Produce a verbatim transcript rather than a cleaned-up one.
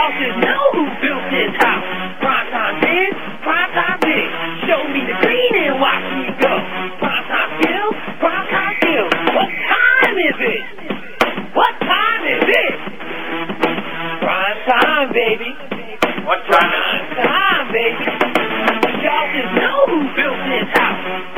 Y'all should know who built this house. Prime time biz, prime time biz. Show me the green and watch me go. Prime time skills, prime time skills. What time is it? What time is it? Prime time, baby. What time is it? Prime time, baby. Y'all should know who built this house.